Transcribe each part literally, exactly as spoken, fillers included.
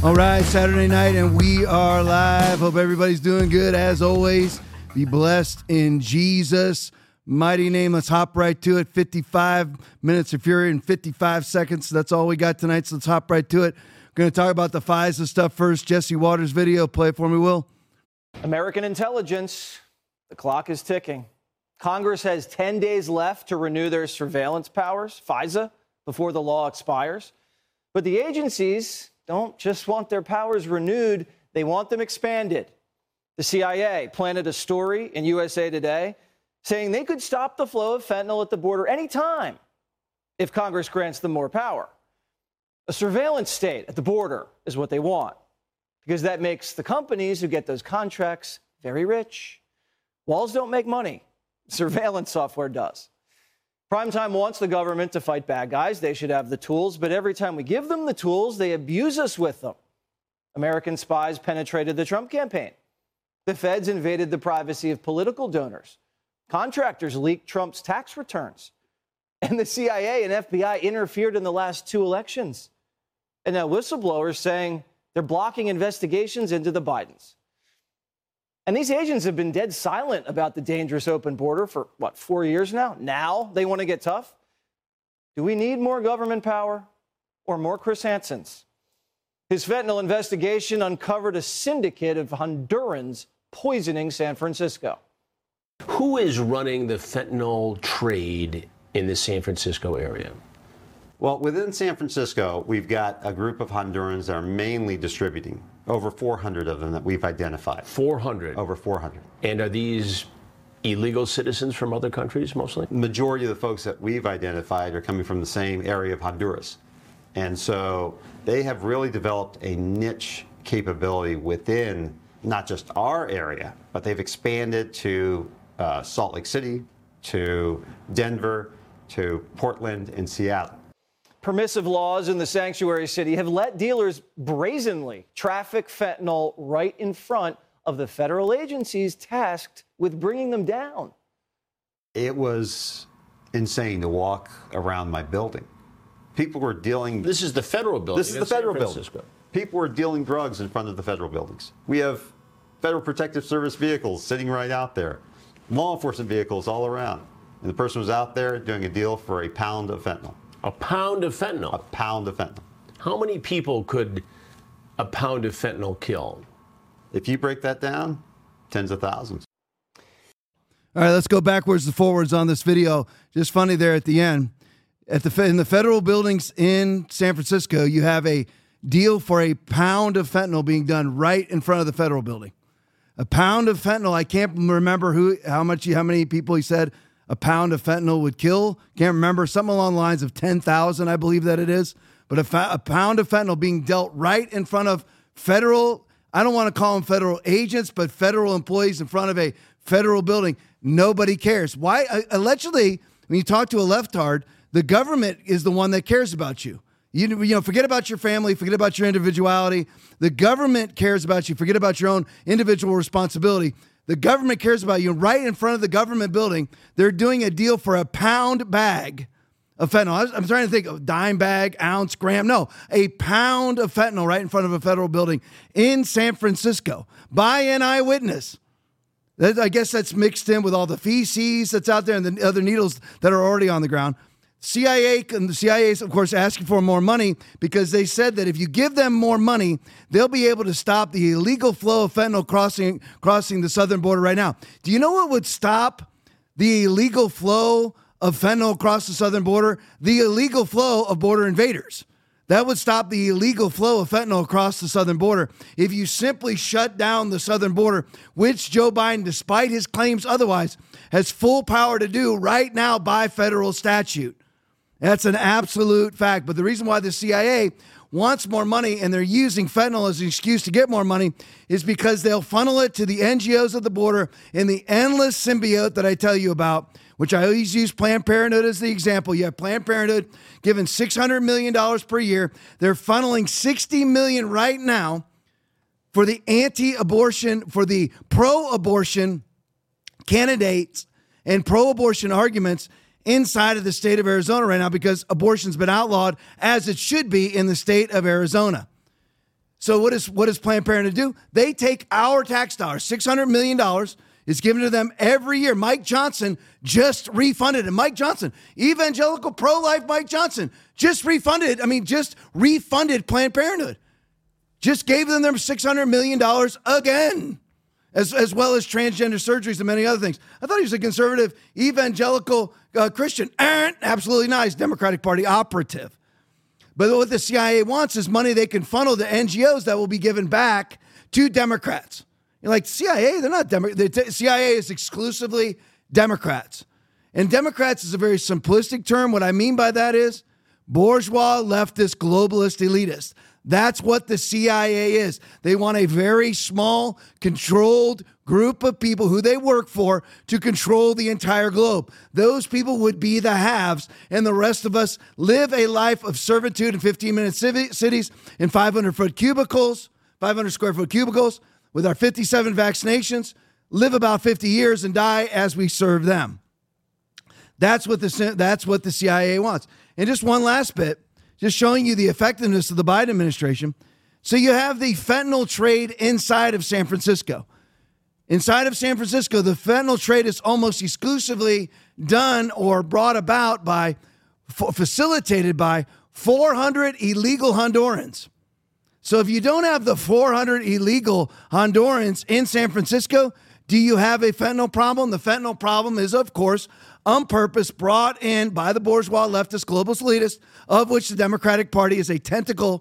All right, Saturday night, and we are live. Hope everybody's doing good. As always, be blessed in Jesus' mighty name. Let's hop right to it. fifty-five minutes of fury in fifty-five seconds. That's all we got tonight, so let's hop right to it. We're going to talk about the FISA stuff first. Jesse Waters' video. Play it for me, Will. American intelligence. The clock is ticking. Congress has ten days left to renew their surveillance powers, FISA, before the law expires. But the agencies don't just want their powers renewed, they want them expanded. The C I A planted a story in U S A Today saying they could stop the flow of fentanyl at the border anytime if Congress grants them more power. A surveillance state at the border is what they want, because that makes the companies who get those contracts very rich. Walls don't make money. Surveillance software does. Primetime wants the government to fight bad guys. They should have the tools, but every time we give them the tools, they abuse us with them. American spies penetrated the Trump campaign. The feds invaded the privacy of political donors. Contractors leaked Trump's tax returns. And the C I A and F B I interfered in the last two elections. And now whistleblowers saying they're blocking investigations into the Bidens. And these agents have been dead silent about the dangerous open border for, what, four years now? Now they want to get tough? Do we need more government power or more Chris Hansen's? His fentanyl investigation uncovered a syndicate of Hondurans poisoning San Francisco. Who is running the fentanyl trade in the San Francisco area? Well, within San Francisco, we've got a group of Hondurans that are mainly distributing. Over four hundred of them that we've identified. four hundred? Over four hundred. And are these illegal citizens from other countries, mostly? The majority of the folks that we've identified are coming from the same area of Honduras. And so they have really developed a niche capability within not just our area, but they've expanded to uh, Salt Lake City, to Denver, to Portland, and Seattle. Permissive laws in the sanctuary city have let dealers brazenly traffic fentanyl right in front of the federal agencies tasked with bringing them down. It was insane to walk around my building. People were dealing... This is the federal building. This is the federal building. People were dealing drugs in front of the federal buildings. We have Federal Protective Service vehicles sitting right out there, law enforcement vehicles all around. And the person was out there doing a deal for a pound of fentanyl. A pound of fentanyl? A pound of fentanyl. How many people could a pound of fentanyl kill? If you break that down, tens of thousands. All right, let's go backwards to forwards on this video. Just funny there at the end. At the in the federal buildings in San Francisco, you have a deal for a pound of fentanyl being done right in front of the federal building. A pound of fentanyl. I can't remember who, how much, how many people he said a pound of fentanyl would kill. Can't remember. Something along the lines of ten thousand, I believe that it is. But a, fa- a pound of fentanyl being dealt right in front of federal, I don't want to call them federal agents, but federal employees in front of a federal building. Nobody cares. Why? Uh, allegedly, when you talk to a leftard, the government is the one that cares about you. You, you know, forget about your family, forget about your individuality. The government cares about you. Forget about your own individual responsibility. The government cares about you. Right in front of the government building, they're doing a deal for a pound bag of fentanyl. I'm trying to think of dime bag, ounce, gram. No, a pound of fentanyl right in front of a federal building in San Francisco by an eyewitness. I guess that's mixed in with all the feces that's out there and the other needles that are already on the ground. C I A and the C I A is, of course, asking for more money because they said that if you give them more money, they'll be able to stop the illegal flow of fentanyl crossing crossing the southern border right now. Do you know what would stop the illegal flow of fentanyl across the southern border? The illegal flow of border invaders. That would stop the illegal flow of fentanyl across the southern border if you simply shut down the southern border, which Joe Biden, despite his claims otherwise, has full power to do right now by federal statute. That's an absolute fact. But the reason why the C I A wants more money and they're using fentanyl as an excuse to get more money is because they'll funnel it to the N G Os at the border in the endless symbiote that I tell you about, which I always use Planned Parenthood as the example. You have Planned Parenthood giving six hundred million dollars per year. They're funneling sixty million dollars right now for the anti-abortion, for the pro-abortion candidates and pro-abortion arguments inside of the state of Arizona right now because abortion's been outlawed as it should be in the state of Arizona. So what is what does Planned Parenthood do? They take our tax dollars, six hundred million dollars is given to them every year. Mike Johnson just refunded. And Mike Johnson, evangelical pro-life Mike Johnson, just refunded, I mean, just refunded Planned Parenthood. Just gave them their six hundred million dollars again, as, as well as transgender surgeries and many other things. I thought he was a conservative, evangelical uh, Christian. Absolutely not. He's Democratic Party operative. But what the C I A wants is money they can funnel to N G Os that will be given back to Democrats. You're like, C I A, they're not Democrats. The C I A is exclusively Democrats. And Democrats is a very simplistic term. What I mean by that is bourgeois, leftist, globalist, elitist. That's what the C I A is. They want a very small, controlled group of people who they work for to control the entire globe. Those people would be the haves, and the rest of us live a life of servitude in fifteen-minute cities in five hundred foot cubicles, five hundred square foot cubicles, with our fifty-seven vaccinations, live about fifty years and die as we serve them. That's what the, that's what the C I A wants. And just one last bit, just showing you the effectiveness of the Biden administration. So you have the fentanyl trade inside of San Francisco. Inside of San Francisco, the fentanyl trade is almost exclusively done or brought about by, f- facilitated by four hundred illegal Hondurans. So if you don't have the four hundred illegal Hondurans in San Francisco, do you have a fentanyl problem? The fentanyl problem is, of course, on purpose brought in by the bourgeois, leftist, globalist elitists, of which the Democratic Party is a tentacle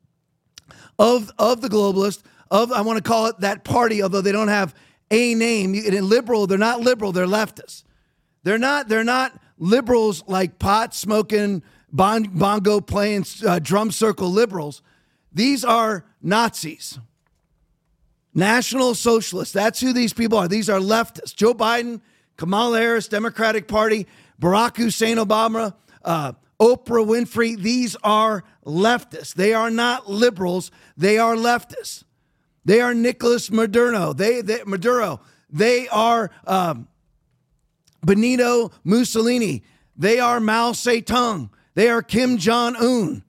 of, of the globalist, of, I want to call it that party, although they don't have a name. In liberal, they're not liberal, they're leftists. They're not, they're not liberals like pot smoking, bon, bongo playing, uh, drum circle liberals. These are Nazis. National Socialists. That's who these people are. These are leftists. Joe Biden, Kamala Harris, Democratic Party, Barack Hussein Obama, uh, Oprah Winfrey. These are leftists. They are not liberals. They are leftists. They are Nicolas Maduro. They, they Maduro. They are um, Benito Mussolini. They are Mao Zedong. They are Kim Jong-un.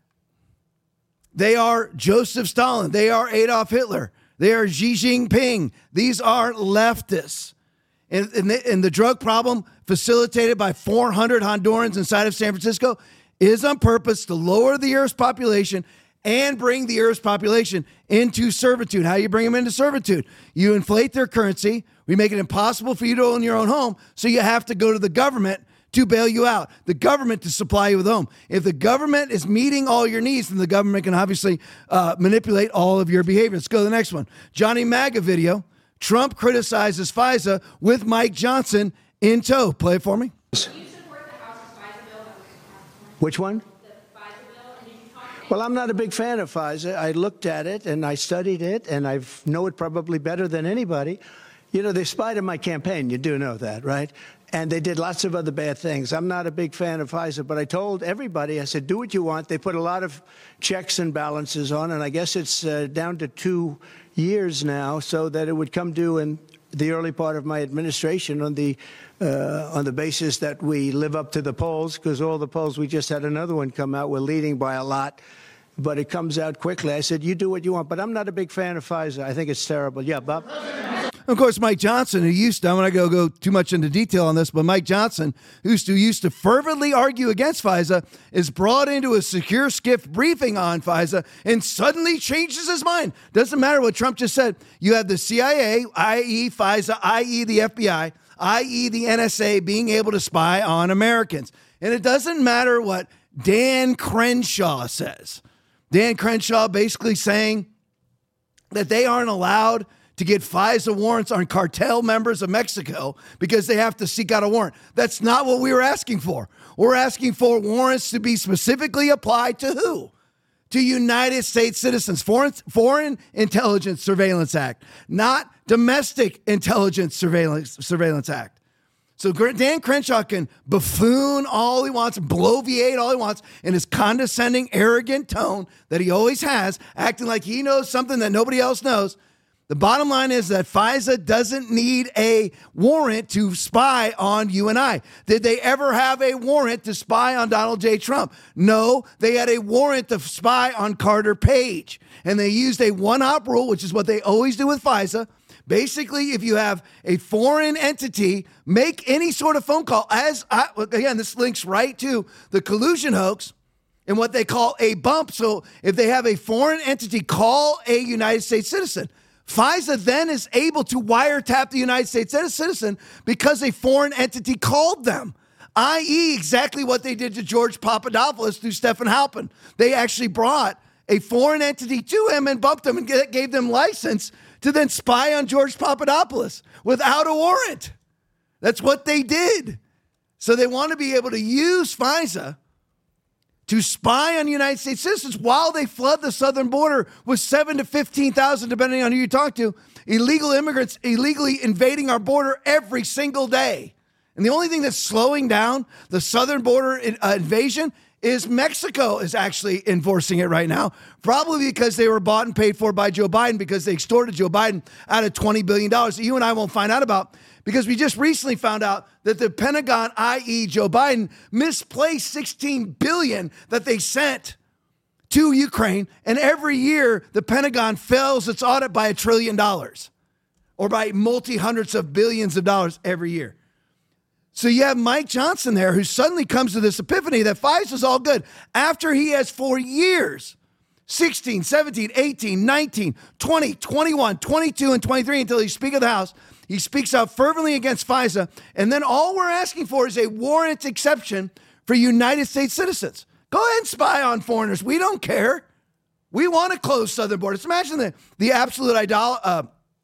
They are Joseph Stalin. They are Adolf Hitler. They are Xi Jinping. These are leftists. And, and, the, and the drug problem facilitated by four hundred Hondurans inside of San Francisco is on purpose to lower the Earth's population and bring the Earth's population into servitude. How you bring them into servitude? You inflate their currency. We make it impossible for you to own your own home, so you have to go to the government to bail you out, the government to supply you with a home. If the government is meeting all your needs, then the government can obviously uh, manipulate all of your behavior. Let's go to the next one. Johnny MAGA video. Trump criticizes FISA with Mike Johnson in tow. Play it for me. Do you support the House FISA bill that was passed? Which one? The FISA bill? And did you talk to Well, I'm not a big fan of FISA. I looked at it and I studied it, and I know it probably better than anybody. You know, they spied on my campaign. You do know that, right? And they did lots of other bad things. I'm not a big fan of FISA, but I told everybody, I said, do what you want. They put a lot of checks and balances on, and I guess it's uh, down to two years now, so that it would come due in the early part of my administration on the uh, on the basis that we live up to the polls, because all the polls, we just had another one come out, we're leading by a lot, but it comes out quickly. I said, you do what you want, but I'm not a big fan of FISA. I think it's terrible. Yeah, Bob? Of course, Mike Johnson, who used to, I'm going to go, go too much into detail on this, but Mike Johnson, who used to, used to fervently argue against FISA, is brought into a secure skiff briefing on FISA and suddenly changes his mind. Doesn't matter what Trump just said. You have the C I A, that is. FISA, that is the F B I, that is the N S A being able to spy on Americans. And it doesn't matter what Dan Crenshaw says. Dan Crenshaw basically saying that they aren't allowed to get FISA warrants on cartel members of Mexico because they have to seek out a warrant. That's not what we were asking for. We're asking for warrants to be specifically applied to who? To United States citizens. Foreign, Foreign Intelligence Surveillance Act, not Domestic Intelligence Surveillance, Surveillance Act. So Dan Crenshaw can buffoon all he wants, bloviate all he wants in his condescending, arrogant tone that he always has, acting like he knows something that nobody else knows. The bottom line is that FISA doesn't need a warrant to spy on you and I. Did they ever have a warrant to spy on Donald J. Trump? No, they had a warrant to spy on Carter Page. And they used a one-hop rule, which is what they always do with FISA. Basically, if you have a foreign entity make any sort of phone call, as I, again, this links right to the collusion hoax and what they call a bump. So if they have a foreign entity call a United States citizen, FISA then is able to wiretap the United States citizen because a foreign entity called them, that is exactly what they did to George Papadopoulos through Stephen Halpin. They actually brought a foreign entity to him and bumped him and gave them license to then spy on George Papadopoulos without a warrant. That's what they did. So they want to be able to use FISA to spy on United States citizens while they flood the southern border with seven to fifteen thousand, depending on who you talk to, illegal immigrants illegally invading our border every single day. And the only thing that's slowing down the southern border in, uh, invasion is Mexico is actually enforcing it right now, probably because they were bought and paid for by Joe Biden because they extorted Joe Biden out of twenty billion dollars that you and I won't find out about because we just recently found out that the Pentagon, that is. Joe Biden, misplaced sixteen billion dollars that they sent to Ukraine. And every year, the Pentagon fails its audit by a trillion dollars or by multi-hundreds of billions of dollars every year. So you have Mike Johnson there who suddenly comes to this epiphany that FISA's all good after he has for years, sixteen, seventeen, eighteen, nineteen, twenty, twenty-one, twenty-two, and twenty-three until he's Speaker of the House. He speaks out fervently against FISA. And then all we're asking for is a warrant exception for United States citizens. Go ahead and spy on foreigners. We don't care. We want to close southern borders. Imagine the, the absolute idol, uh,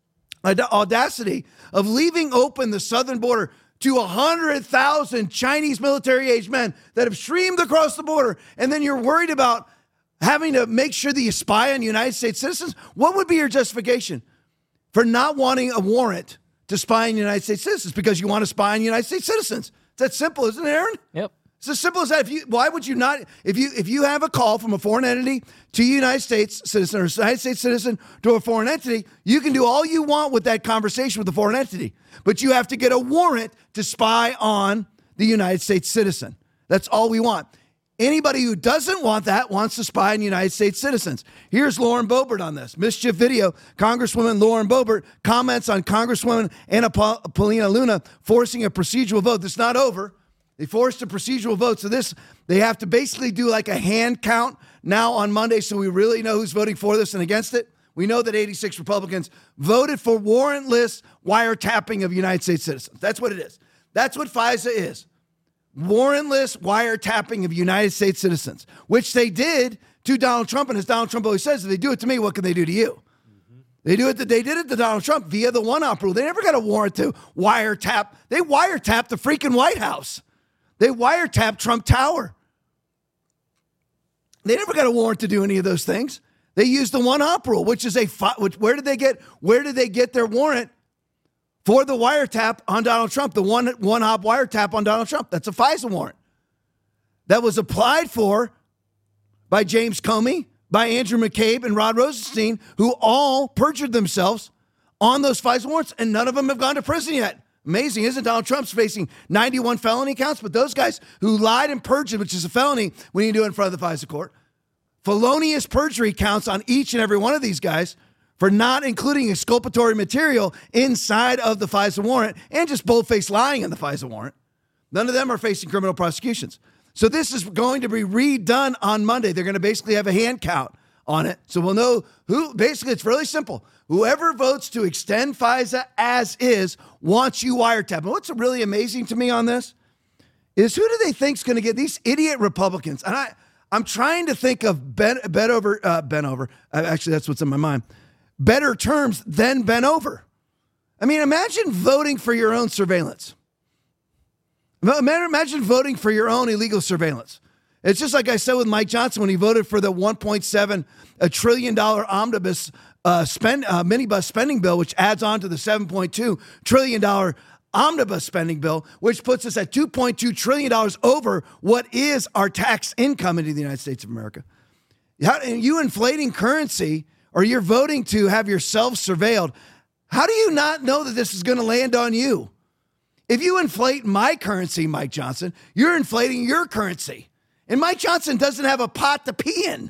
audacity of leaving open the southern border to one hundred thousand Chinese military-aged men that have streamed across the border, and then you're worried about having to make sure that you spy on United States citizens? What would be your justification for not wanting a warrant to spy on United States citizens? Because you want to spy on United States citizens. It's that simple, isn't it, Aaron? Yep. It's as simple as that. If you, why would you not, if you if you have a call from a foreign entity to a United States citizen or a United States citizen to a foreign entity, you can do all you want with that conversation with the foreign entity, but you have to get a warrant to spy on the United States citizen. That's all we want. Anybody who doesn't want that wants to spy on United States citizens. Here's Lauren Boebert on this. Mischief video. Congresswoman Lauren Boebert comments on Congresswoman Anna Paulina Luna forcing a procedural vote. This is not over. They forced a procedural vote. So this, they have to basically do like a hand count now on Monday so we really know who's voting for this and against it. We know that eighty-six Republicans voted for warrantless wiretapping of United States citizens. That's what it is. That's what FISA is. Warrantless wiretapping of United States citizens, which they did to Donald Trump. And as Donald Trump always says, if they do it to me, what can they do to you? Mm-hmm. They do it. They did it to Donald Trump via the one-op rule. They never got a warrant to wiretap. They wiretapped the freaking White House. They wiretapped Trump Tower. They never got a warrant to do any of those things. They used the one-hop rule, which is a which, where did they get where did they get their warrant for the wiretap on Donald Trump? The one one-hop wiretap on Donald Trump. That's a FISA warrant that was applied for by James Comey, by Andrew McCabe, and Rod Rosenstein, who all perjured themselves on those FISA warrants, and none of them have gone to prison yet. Amazing, isn't it? Donald Trump's facing ninety-one felony counts, but those guys who lied and perjured, which is a felony when you do it in front of the FISA court, felonious perjury counts on each and every one of these guys for not including exculpatory material inside of the FISA warrant and just bold-faced lying in the FISA warrant. None of them are facing criminal prosecutions. So this is going to be redone on Monday. They're going to basically have a hand count on it. So we'll know who, basically it's really simple. Whoever votes to extend FISA as is wants you wiretapped. And what's really amazing to me on this is who do they think is going to get these idiot Republicans? And I, I'm trying to think of Ben, ben over, uh, Ben over. Uh, actually, that's what's in my mind. Better terms than Ben over. I mean, imagine voting for your own surveillance. Imagine voting for your own illegal surveillance. It's just like I said with Mike Johnson when he voted for the one point seven a trillion dollar omnibus uh, spend uh, minibus spending bill, which adds on to the seven point two trillion dollar omnibus spending bill, which puts us at two point two trillion dollars over what is our tax income into the United States of America. How, and you inflating currency or you're voting to have yourself surveilled, how do you not know that this is going to land on you? If you inflate my currency, Mike Johnson, you're inflating your currency. And Mike Johnson doesn't have a pot to pee in.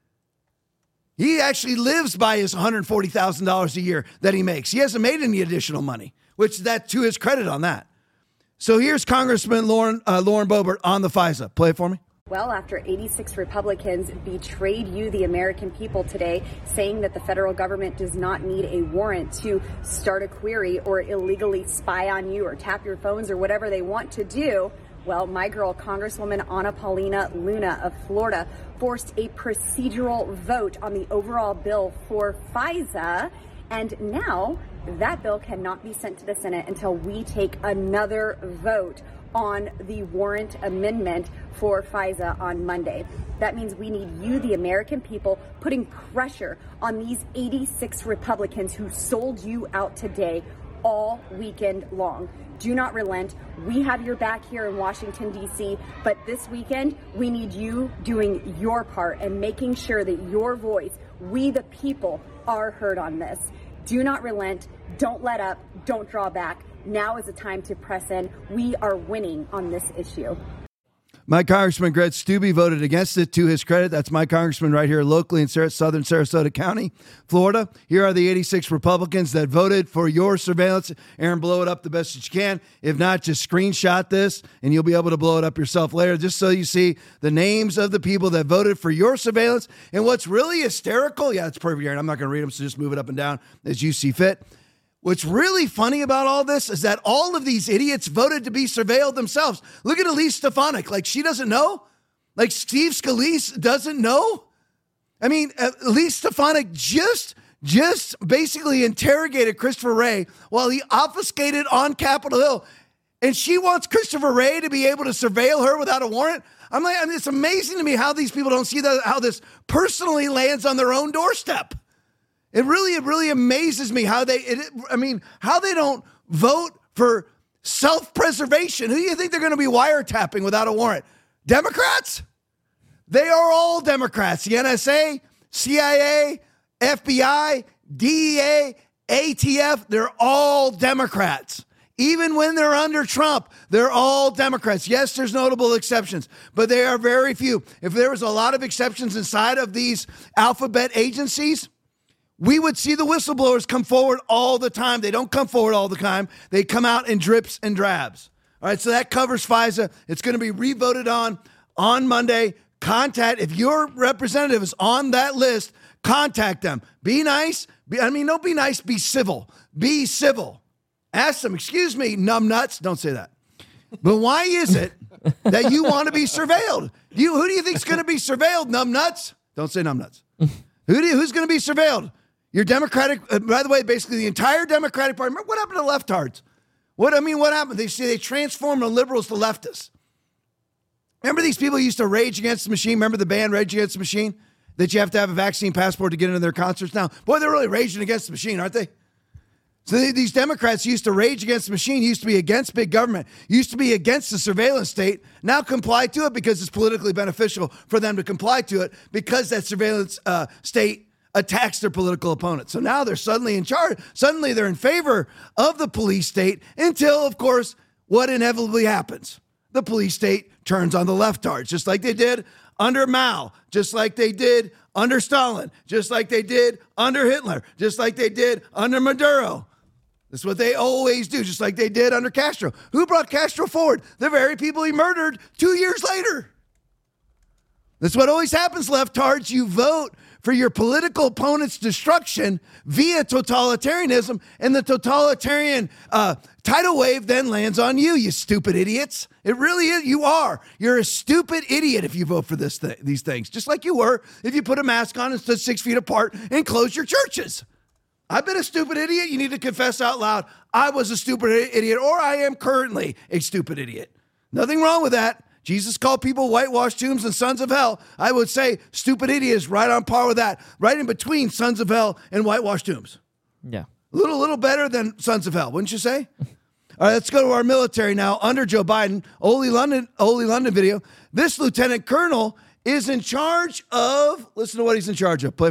He actually lives by his one hundred forty thousand dollars a year that he makes. He hasn't made any additional money, which that to his credit on that. So here's Congressman Lauren, uh, Lauren Boebert on the FISA. Play it for me. Well, after eighty-six Republicans betrayed you, the American people, today, saying that the federal government does not need a warrant to start a query or illegally spy on you or tap your phones or whatever they want to do, well, my girl, Congresswoman Anna Paulina Luna of Florida, forced a procedural vote on the overall bill for FISA. And now that bill cannot be sent to the Senate until we take another vote on the warrant amendment for FISA on Monday. That means we need you, the American people, putting pressure on these eighty-six Republicans who sold you out today all weekend long. Do not relent. We have your back here in Washington, D C, but this weekend, we need you doing your part and making sure that your voice, we the people, are heard on this. Do not relent. Don't let up. Don't draw back. Now is the time to press in. We are winning on this issue. My Congressman Greg Steube voted against it, to his credit. That's my congressman right here locally in Sar- southern Sarasota County, Florida. Here are the eighty-six Republicans that voted for your surveillance. Aaron, blow it up the best that you can. If not, just screenshot this, and you'll be able to blow it up yourself later, just so you see the names of the people that voted for your surveillance. And what's really hysterical, yeah, it's perfect, Aaron. I'm not going to read them, so just move it up and down as you see fit. What's really funny about all this is that all of these idiots voted to be surveilled themselves. Look at Elise Stefanik. Like, she doesn't know? Like, Steve Scalise doesn't know? I mean, Elise Stefanik just, just basically interrogated Christopher Wray while he obfuscated on Capitol Hill. And she wants Christopher Wray to be able to surveil her without a warrant? I'm like, I mean, it's amazing to me how these people don't see that, how this personally lands on their own doorstep. It really, it really amazes me how they, it, I mean, how they don't vote for self-preservation. Who do you think they're going to be wiretapping without a warrant? Democrats? They are all Democrats. The N S A, C I A, F B I, D E A, A T F, they're all Democrats. Even when they're under Trump, they're all Democrats. Yes, there's notable exceptions, but they are very few. If there was a lot of exceptions inside of these alphabet agencies, we would see the whistleblowers come forward all the time. They don't come forward all the time. They come out in drips and drabs. All right, so that covers FISA. It's going to be revoted on on Monday. Contact, if your representative is on that list, contact them. Be nice. Be, I mean, don't be nice. Be civil. Be civil. Ask them, excuse me, numbnuts. Don't say that. But why is it that you want to be surveilled? You, who do you think is going to be surveilled, numbnuts? Don't say numbnuts. Who do you, who's going to be surveilled? Your Democratic, uh, by the way, basically the entire Democratic Party. Remember what happened to leftards? What I mean, what happened? They say they transformed the liberals to leftists. Remember these people used to Rage Against the Machine? Remember the band Rage Against the Machine? That you have to have a vaccine passport to get into their concerts now? Boy, they're really raging against the machine, aren't they? So they, these Democrats used to rage against the machine, used to be against big government, used to be against the surveillance state, now comply to it because it's politically beneficial for them to comply to it because that surveillance uh, state attacks their political opponents. So now they're suddenly in charge. Suddenly they're in favor of the police state until, of course, what inevitably happens. The police state turns on the leftards, just like they did under Mao, just like they did under Stalin, just like they did under Hitler, just like they did under Maduro. That's what they always do, just like they did under Castro. Who brought Castro forward? The very people he murdered two years later. That's what always happens, leftards. You vote for your political opponent's destruction via totalitarianism, and the totalitarian uh, tidal wave then lands on you, you stupid idiots. It really is. You are. You're a stupid idiot if you vote for this th- these things, just like you were if you put a mask on and stood six feet apart and closed your churches. I've been a stupid idiot. You need to confess out loud. I was a stupid idiot, or I am currently a stupid idiot. Nothing wrong with that. Jesus called people whitewashed tombs and sons of hell. I would say stupid idiot is right on par with that, right in between sons of hell and whitewashed tombs. Yeah. A little, little better than sons of hell, wouldn't you say? All right, let's go to our military now. Under Joe Biden, Oli London, Oli London video. This lieutenant colonel is in charge of, listen to what he's in charge of. Play it for me.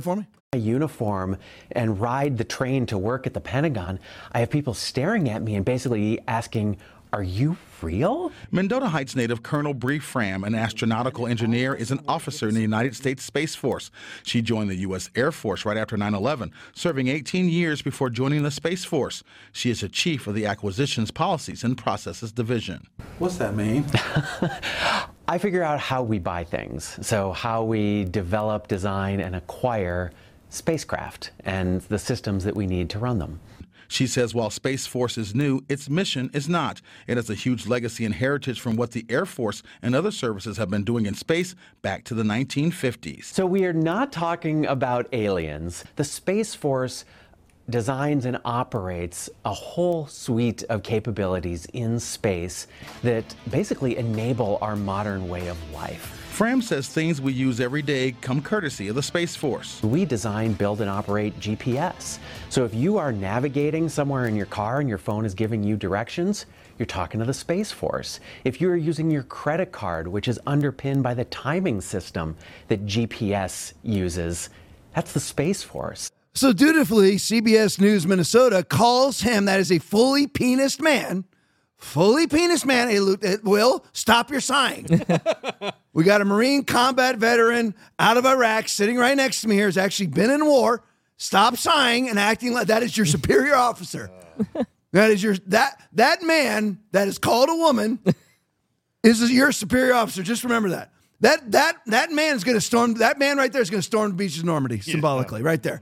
uniform and ride the train to work at the Pentagon, I have people staring at me and basically asking, "Are you real?" Mendota Heights native Colonel Bree Fram, an astronautical engineer, is an officer in the United States Space Force. She joined the U S Air Force right after nine eleven, serving eighteen years before joining the Space Force. She is the chief of the Acquisitions, Policies, and Processes Division. What's that mean? I figure out how we buy things, so how we develop, design, and acquire spacecraft and the systems that we need to run them. She says while Space Force is new, its mission is not. It has a huge legacy and heritage from what the Air Force and other services have been doing in space back to the nineteen fifties. So we are not talking about aliens. The Space Force designs and operates a whole suite of capabilities in space that basically enable our modern way of life. Fram says things we use every day come courtesy of the Space Force. We design, build, and operate G P S. So if you are navigating somewhere in your car and your phone is giving you directions, you're talking to the Space Force. If you're using your credit card, which is underpinned by the timing system that G P S uses, that's the Space Force. So dutifully, C B S News Minnesota calls him, that is a fully penised man, fully penised man, a, Will, stop your sighing. We got a Marine combat veteran out of Iraq sitting right next to me here, has actually been in war. Stop sighing and acting like that is your superior officer. That is your, that, that man that is called a woman is your superior officer. Just remember that. That, that, that man is going to storm, that man right there is going to storm the beaches of Normandy, symbolically, yeah. Right there.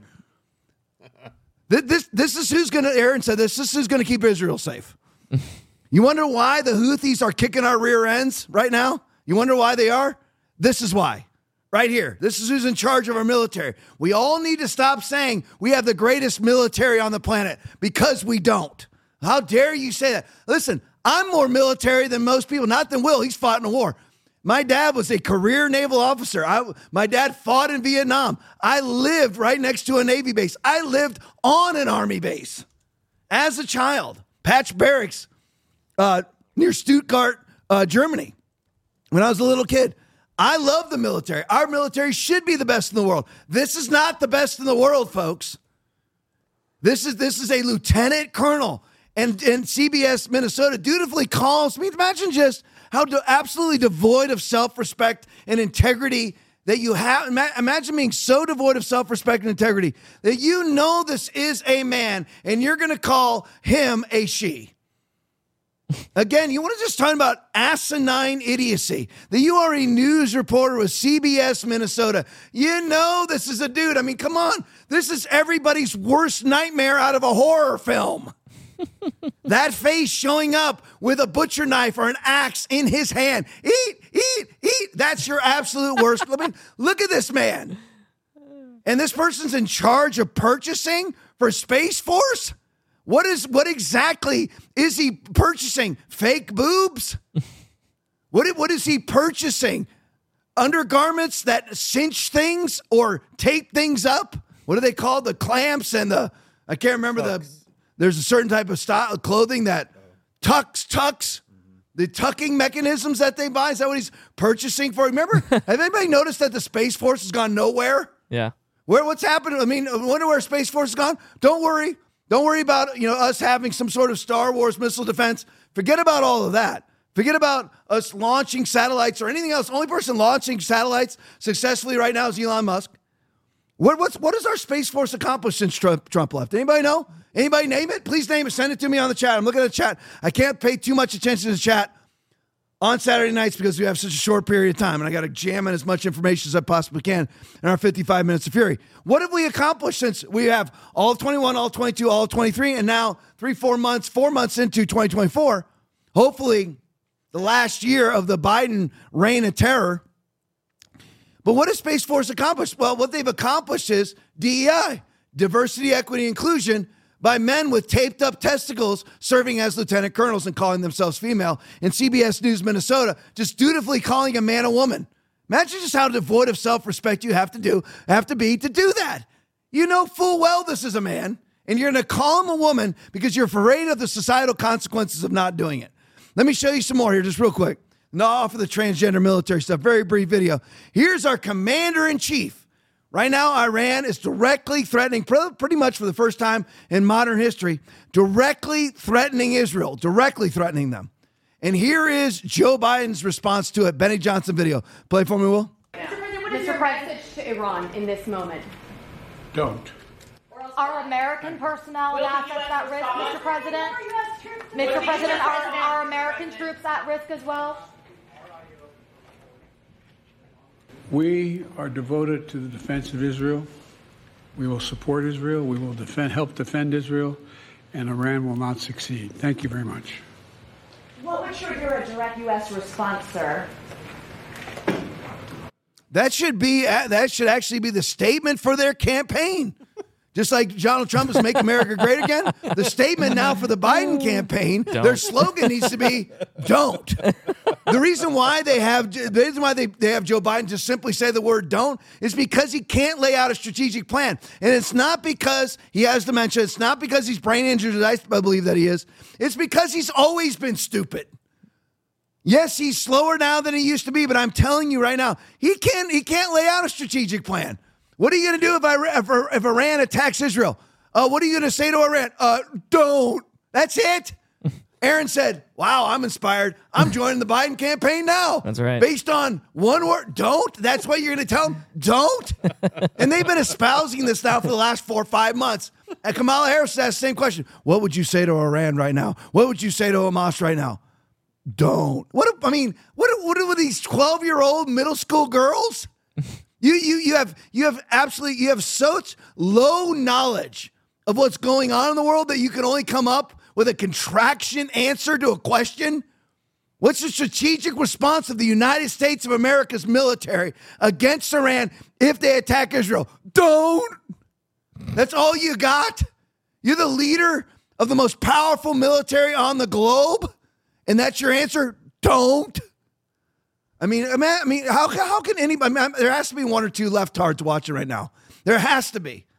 This, this is who's going to, Aaron said this, this is who's going to keep Israel safe. You wonder why the Houthis are kicking our rear ends right now? You wonder why they are? This is why. Right here. This is who's in charge of our military. We all need to stop saying we have the greatest military on the planet, because we don't. How dare you say that? Listen, I'm more military than most people, not than Will. He's fought in a war. My dad was a career naval officer. I, my dad fought in Vietnam. I lived right next to a Navy base. I lived on an Army base as a child. Patch Barracks uh, near Stuttgart, uh, Germany. When I was a little kid, I love the military. Our military should be the best in the world. This is not the best in the world, folks. This is this is a lieutenant colonel. And, and C B S Minnesota dutifully calls me. Imagine just how de- absolutely devoid of self-respect and integrity that you have. Ima- imagine being so devoid of self-respect and integrity that you know this is a man and you're going to call him a she. Again, you want to just talk about asinine idiocy. That you are a news reporter with C B S Minnesota. You know this is a dude. I mean, come on. This is everybody's worst nightmare out of a horror film. That face showing up with a butcher knife or an axe in his hand. Eat, eat, eat. That's your absolute worst. I mean, look at this man. And this person's in charge of purchasing for Space Force? What is what exactly is he purchasing? Fake boobs? What what is he purchasing? Undergarments that cinch things or tape things up? What are they called? The clamps and the I can't remember tucks. the. There's a certain type of style of clothing that tucks tucks. The tucking mechanisms that they buy. Is that what he's purchasing for? Remember? Have anybody noticed that the Space Force has gone nowhere? Yeah. Where what's happened? I mean, I wonder where Space Force has gone. Don't worry. Don't worry about, you know, us having some sort of Star Wars missile defense. Forget about all of that. Forget about us launching satellites or anything else. The only person launching satellites successfully right now is Elon Musk. What what's what has our Space Force accomplished since Trump, Trump left? Anybody know? Anybody name it? Please name it. Send it to me on the chat. I'm looking at the chat. I can't pay too much attention to the chat on Saturday nights because we have such a short period of time, and I got to jam in as much information as I possibly can in our fifty-five minutes of fury. What have we accomplished since we have all of twenty-one, all of twenty-two, all of twenty-three, and now three, four months, four months into twenty twenty-four, hopefully the last year of the Biden reign of terror. But what has Space Force accomplished? Well, what they've accomplished is D E I, diversity, equity, inclusion, by men with taped up testicles serving as lieutenant colonels and calling themselves female, and C B S News Minnesota just dutifully calling a man a woman. Imagine just how devoid of self-respect you have to do, have to be to do that. You know full well this is a man, and you're going to call him a woman because you're afraid of the societal consequences of not doing it. Let me show you some more here just real quick. No, for the transgender military stuff, very brief video. Here's our commander-in-chief Right now, Iran is directly threatening, pretty much for the first time in modern history, directly threatening Israel, directly threatening them. And here is Joe Biden's response to it. Benny Johnson video. Play for me, Will. What is your message to Iran in this moment? Don't. Are American personnel and assets at risk, Mister President? Mister President, are, are American troops at risk as well? We are devoted to the defense of Israel. We will support Israel. We will defend, help defend Israel, and Iran will not succeed. Thank you very much. What would trigger a direct U S response, sir? That should be that should actually be the statement for their campaign. Just like Donald Trump is Make America Great Again, the statement now for the Biden campaign, don't. Their slogan needs to be, don't. The reason why they have the reason why they, they have Joe Biden just simply say the word don't is because he can't lay out a strategic plan. And it's not because he has dementia. It's not because he's brain injured, as I believe that he is. It's because he's always been stupid. Yes, he's slower now than he used to be, but I'm telling you right now, he can't, he can't lay out a strategic plan. What are you going to do if, I, if, if Iran attacks Israel? Uh, what are you going to say to Iran? Uh, don't. That's it. Aaron said, wow, I'm inspired. I'm joining the Biden campaign now. That's right. Based on one word, don't. That's what you're going to tell them? Don't. And they've been espousing this now for the last four or five months. And Kamala Harris asked the same question. What would you say to Iran right now? What would you say to Hamas right now? Don't. What? I mean, what? What are these twelve-year-old middle school girls? You you you have you have absolutely you have such low knowledge of what's going on in the world that you can only come up with a contraction answer to a question. What's the strategic response of the United States of America's military against Iran if they attack Israel? Don't. That's all you got? You're the leader of the most powerful military on the globe, and that's your answer? Don't. I mean, I mean, how, how can anybody, I mean, there has to be one or two leftards watching right now. There has to be.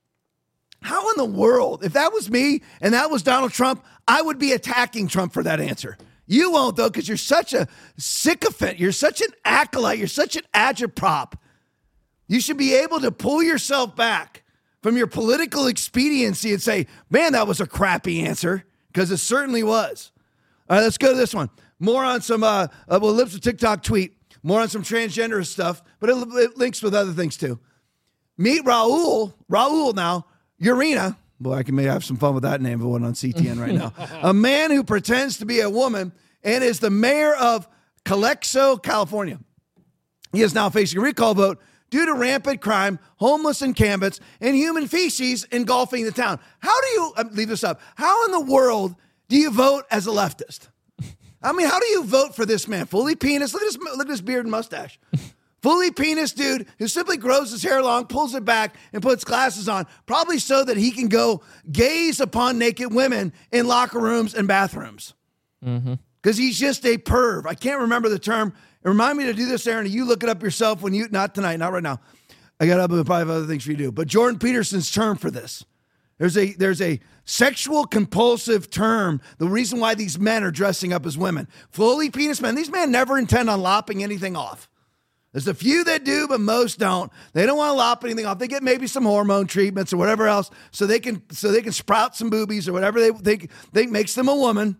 How in the world, if that was me and that was Donald Trump, I would be attacking Trump for that answer. You won't, though, because you're such a sycophant. You're such an acolyte. You're such an agitprop. You should be able to pull yourself back from your political expediency and say, man, that was a crappy answer, because it certainly was. All right, let's go to this one. More on some, uh, uh, well, Lips of TikTok tweet. More on some transgender stuff, but it, it links with other things too. Meet Raul, Raul now, Urena. Boy, I can maybe have some fun with that name of one on C T N right now. A man who pretends to be a woman and is the mayor of Calexo, California. He is now facing a recall vote due to rampant crime, homeless encampments, and human feces engulfing the town. How do you, uh, leave this up, how in the world do you vote as a leftist? I mean, how do you vote for this man? Fully penis. Look at his, look at his beard and mustache. Fully penis dude who simply grows his hair long, pulls it back, and puts glasses on, probably so that he can go gaze upon naked women in locker rooms and bathrooms. Because mm-hmm. he's just a perv. I can't remember the term. Remind me to do this, Aaron. You look it up yourself when you, not tonight, not right now. I got up with five other things for you to do. But Jordan Peterson's term for this. There's a there's a sexual compulsive term. The reason why these men are dressing up as women. Fully penis men. These men never intend on lopping anything off. There's a few that do, but most don't. They don't want to lop anything off. They get maybe some hormone treatments or whatever else so they can so they can sprout some boobies or whatever they think think makes them a woman.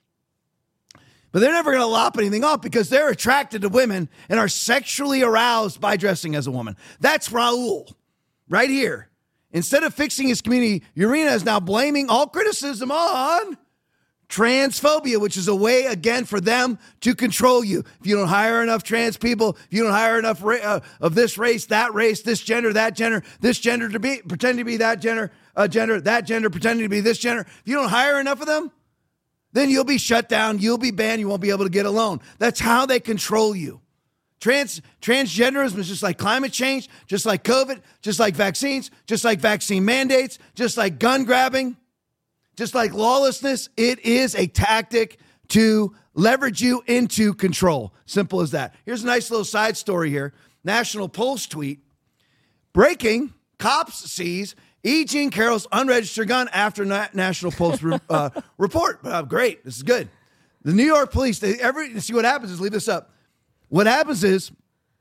But they're never going to lop anything off because they're attracted to women and are sexually aroused by dressing as a woman. That's Raul right here. Instead of fixing his community, Urena is now blaming all criticism on transphobia, which is a way, again, for them to control you. If you don't hire enough trans people, if you don't hire enough ra- uh, of this race, that race, this gender, that gender, this gender to be, pretend to be that gender, uh, gender, that gender, pretending to be this gender. If you don't hire enough of them, then you'll be shut down, you'll be banned, you won't be able to get a loan. That's how they control you. Trans transgenderism is just like climate change, just like COVID, just like vaccines, just like vaccine mandates, just like gun grabbing, just like lawlessness. It is a tactic to leverage you into control. Simple as that. Here's a nice little side story here. National Post tweet. Breaking, cops seize E. Jean Carroll's unregistered gun after na- National Post re- uh, report. Uh, great. This is good. The New York police, they every see what happens is leave this up. What happens is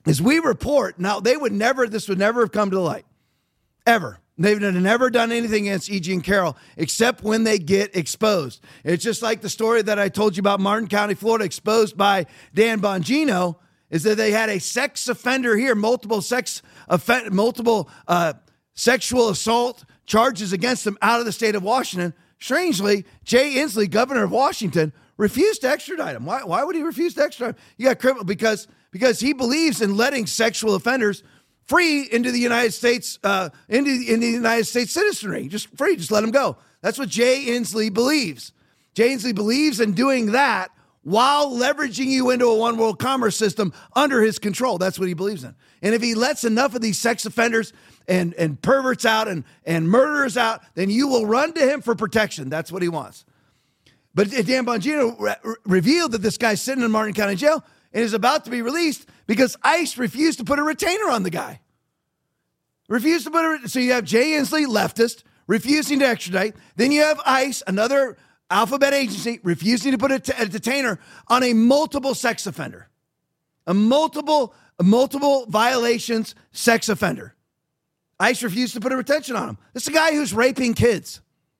is we report, now they would never, this would never have come to light, ever. They've never done anything against E G and Carroll except when they get exposed. It's just like the story that I told you about Martin County, Florida, exposed by Dan Bongino, is that they had a sex offender here, multiple sex offend, multiple uh, sexual assault charges against them out of the state of Washington. Strangely, Jay Inslee, governor of Washington, refused to extradite him. Why, why would he refuse to extradite him? You got criminal because because he believes in letting sexual offenders free into the United States, uh, into, into the United States citizenry. Just free, just let them go. That's what Jay Inslee believes. Jay Inslee believes in doing that while leveraging you into a one world commerce system under his control. That's what he believes in. And if he lets enough of these sex offenders and, and perverts out and, and murderers out, then you will run to him for protection. That's what he wants. But Dan Bongino re- revealed that this guy's sitting in Martin County Jail and is about to be released because ICE refused to put a retainer on the guy. Refused to put a, so you have Jay Inslee, leftist, refusing to extradite. Then you have ICE, another alphabet agency, refusing to put a, t- a detainer on a multiple sex offender. A multiple, a multiple violations sex offender. ICE refused to put a retention on him. This is a guy who's raping kids.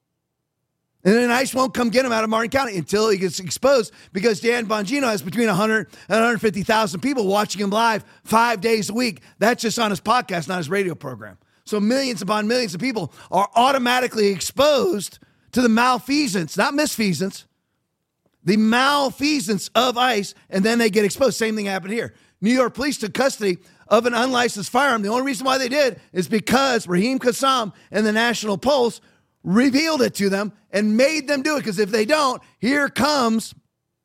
And then ICE won't come get him out of Martin County until he gets exposed because Dan Bongino has between one hundred and one hundred fifty thousand people watching him live five days a week. That's just on his podcast, not his radio program. So millions upon millions of people are automatically exposed to the malfeasance, not misfeasance, the malfeasance of ICE, and then they get exposed. Same thing happened here. New York police took custody of an unlicensed firearm. The only reason why they did is because Raheem Kassam and the National Pulse revealed it to them and made them do it. Because if they don't, here comes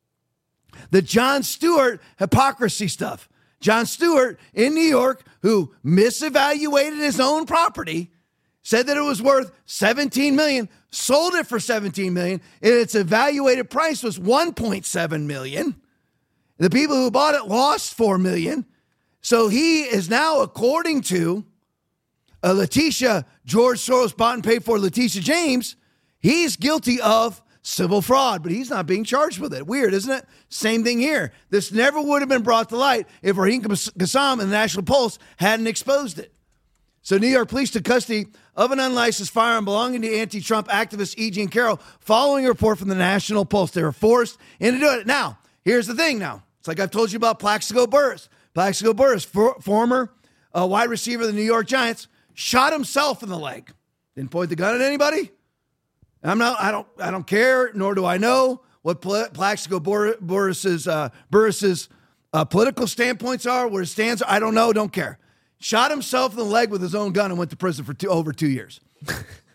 the Jon Stewart hypocrisy stuff. Jon Stewart in New York, who misevaluated his own property, said that it was worth seventeen million dollars, sold it for seventeen million dollars, and its evaluated price was one point seven million dollars. The people who bought it lost four million dollars. So he is now, according to uh, Letitia, George Soros bought and paid for Letitia James, he's guilty of civil fraud, but he's not being charged with it. Weird, isn't it? Same thing here. This never would have been brought to light if Raheem Kassam and the National Pulse hadn't exposed it. So New York police took custody of an unlicensed firearm belonging to anti-Trump activist E G and Carroll following a report from the National Pulse. They were forced into doing it. Now, here's the thing now. It's like I've told you about Plaxico Burress. Plaxico Burress, for, former uh, wide receiver of the New York Giants, shot himself in the leg. Didn't point the gun at anybody. I'm not. I don't. I don't care. Nor do I know what Plaxico Burress's uh, Burress's uh, political standpoints are. Where his stands are. I don't know. Don't care. Shot himself in the leg with his own gun and went to prison for two, over two years. Wow.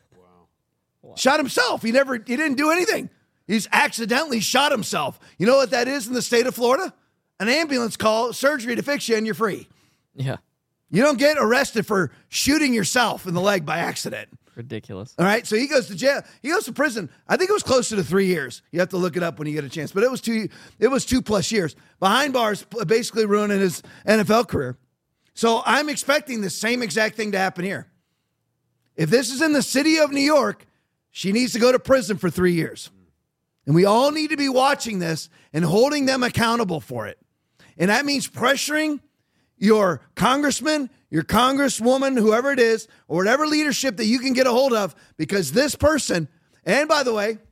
Wow. Shot himself. He never. He didn't do anything. He's accidentally shot himself. You know what that is in the state of Florida? An ambulance call, surgery to fix you, and you're free. Yeah. You don't get arrested for shooting yourself in the leg by accident. Ridiculous. All right, so he goes to jail. He goes to prison. I think it was closer to three years. You have to look it up when you get a chance. But it was two. It was two plus years behind bars, basically ruining his N F L career. So I'm expecting the same exact thing to happen here. If this is in the city of New York, she needs to go to prison for three years. And we all need to be watching this and holding them accountable for it. And that means pressuring your congressman, your congresswoman, whoever it is, or whatever leadership that you can get a hold of, because this person, and by the way,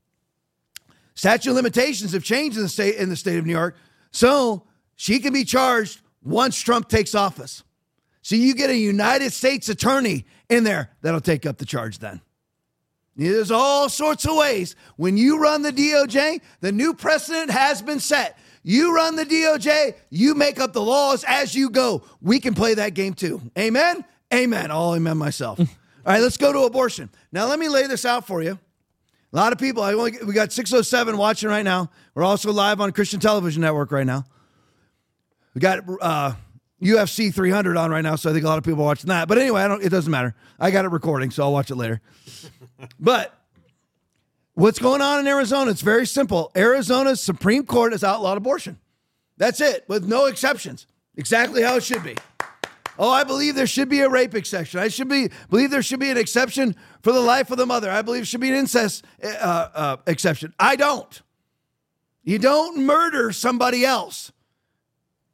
statute of limitations have changed in the state in the state of New York, so she can be charged once Trump takes office. So you get a United States attorney in there that'll take up the charge then. There's all sorts of ways. When you run the D O J, the new precedent has been set. You run the D O J, you make up the laws as you go. We can play that game too. Amen? Amen. I'll amen myself. All right, let's go to abortion. Now, let me lay this out for you. A lot of people, I only, we got six oh seven watching right now. We're also live on Christian Television Network right now. We got uh, U F C three hundred on right now, so I think a lot of people are watching that. But anyway, I don't. It doesn't matter. I got it recording, so I'll watch it later. But what's going on in Arizona? It's very simple. Arizona's Supreme Court has outlawed abortion. That's it, with no exceptions. Exactly how it should be. Oh, I believe there should be a rape exception. I should be believe there should be an exception for the life of the mother. I believe there should be an incest uh, uh, exception. I don't. You don't murder somebody else.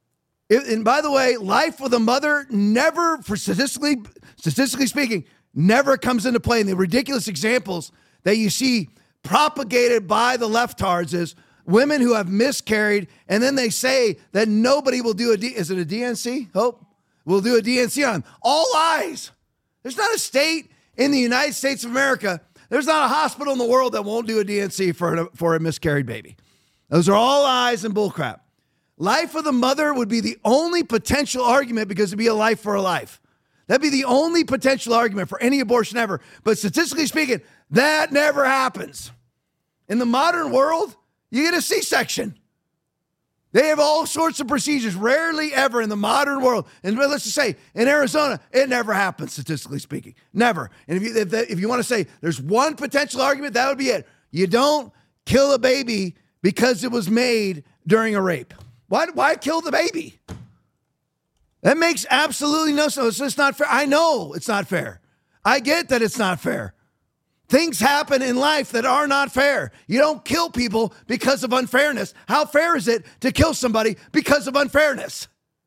It, and by the way, life with a mother never, for statistically, statistically speaking, never comes into play. And the ridiculous examples that you see propagated by the leftards is women who have miscarried, and then they say that nobody will do a D, is it a D N C? Hope will do a D N C on them. All lies. There's not a state in the United States of America. There's not a hospital in the world that won't do a D N C for a, for a miscarried baby. Those are all lies and bullcrap. Life of the mother would be the only potential argument because it'd be a life for a life. That'd be the only potential argument for any abortion ever. But statistically speaking, that never happens. In the modern world, you get a C-section. They have all sorts of procedures, rarely ever in the modern world. And let's just say in Arizona, it never happens, statistically speaking. Never. And if you, if, if you want to say there's one potential argument, that would be it. You don't kill a baby because it was made during a rape. Why, why kill the baby? That makes absolutely no sense. It's just not fair. I know it's not fair. I get that it's not fair. Things happen in life that are not fair. You don't kill people because of unfairness. How fair is it to kill somebody because of unfairness?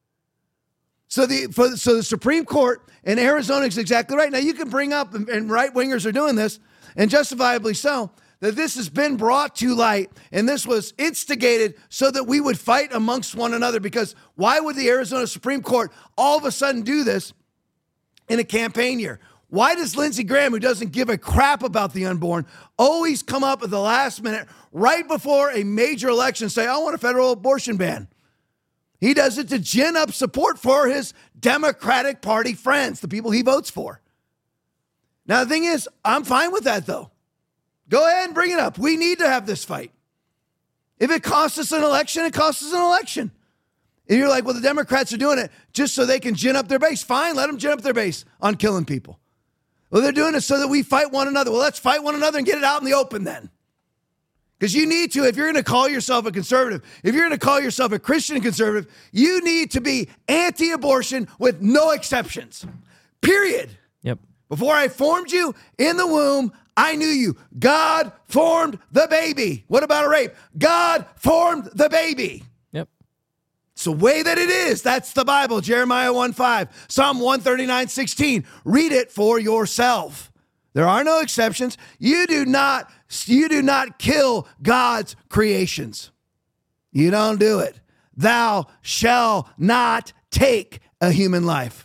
So the for, so the Supreme Court in Arizona is exactly right. Now you can bring up, and, and right-wingers are doing this, and justifiably so, that this has been brought to light and this was instigated so that we would fight amongst one another. Because why would the Arizona Supreme Court all of a sudden do this in a campaign year? Why does Lindsey Graham, who doesn't give a crap about the unborn, always come up at the last minute, right before a major election, say, I want a federal abortion ban? He does it to gin up support for his Democratic Party friends, the people he votes for. Now, the thing is, I'm fine with that, though. Go ahead and bring it up. We need to have this fight. If it costs us an election, it costs us an election. And you're like, well, the Democrats are doing it just so they can gin up their base. Fine, let them gin up their base on killing people. Well, they're doing it so that we fight one another. Well, let's fight one another and get it out in the open then. Because you need to, if you're going to call yourself a conservative, if you're going to call yourself a Christian conservative, you need to be anti-abortion with no exceptions. Period. Yep. Before I formed you in the womb, I knew you. God formed the baby. What about a rape? God formed the baby. Yep. It's the way that it is. That's the Bible. Jeremiah one five, Psalm one thirty-nine sixteen. Read it for yourself. There are no exceptions. You do not, you do not kill God's creations. You don't do it. Thou shalt not take a human life.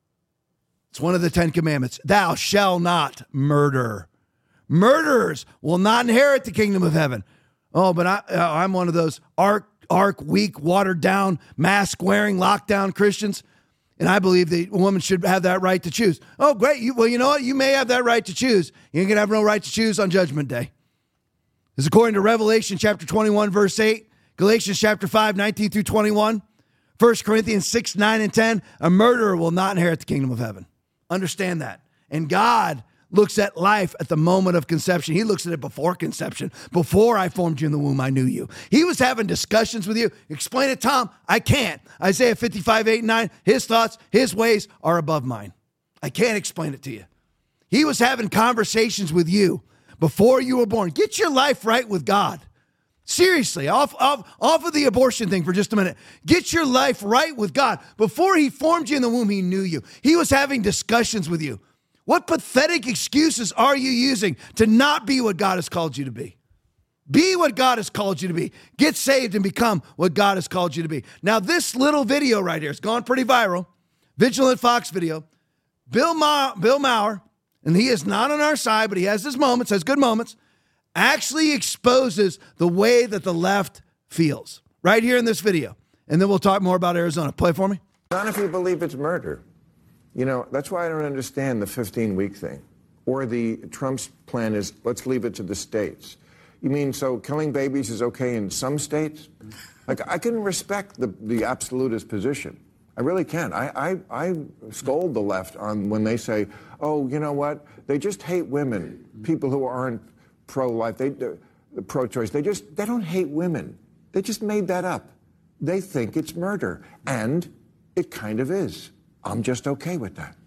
It's one of the Ten Commandments. Thou shalt not murder. Murderers will not inherit the kingdom of heaven. Oh, but I, uh, I'm one of those arc, arc, weak, watered down, mask wearing, lockdown Christians. And I believe the woman should have that right to choose. Oh, great. You, well, you know what? You may have that right to choose. You ain't going to have no right to choose on Judgment Day. This is according to Revelation chapter twenty-one, verse eight, Galatians chapter five, nineteen through twenty-one, First Corinthians six, nine, and ten. A murderer will not inherit the kingdom of heaven. Understand that. And God looks at life at the moment of conception. He looks at it before conception. Before I formed you in the womb, I knew you. He was having discussions with you. Explain it, Tom. I can't. Isaiah fifty-five, eight, and nine. His thoughts, his ways are above mine. I can't explain it to you. He was having conversations with you before you were born. Get your life right with God. Seriously, off, off, off of the abortion thing for just a minute. Get your life right with God. Before he formed you in the womb, he knew you. He was having discussions with you. What pathetic excuses are you using to not be what God has called you to be? Be what God has called you to be. Get saved and become what God has called you to be. Now, this little video right here, it's gone pretty viral. Vigilant Fox video. Bill, Ma- Bill Maher, and he is not on our side, but he has his moments, has good moments, actually exposes the way that the left feels right here in this video. And then we'll talk more about Arizona. Play for me. None of you believe it's murder. You know, that's why I don't understand the fifteen-week thing. Or the Trump's plan is, let's leave it to the states. You mean, so killing babies is okay in some states? Like, I can respect the, the absolutist position. I really can. I, I, I scold the left on when they say, oh, you know what? They just hate women, people who aren't pro-life, they uh, pro-choice. They just, they don't hate women. They just made that up. They think it's murder. And it kind of is. I'm just okay with that.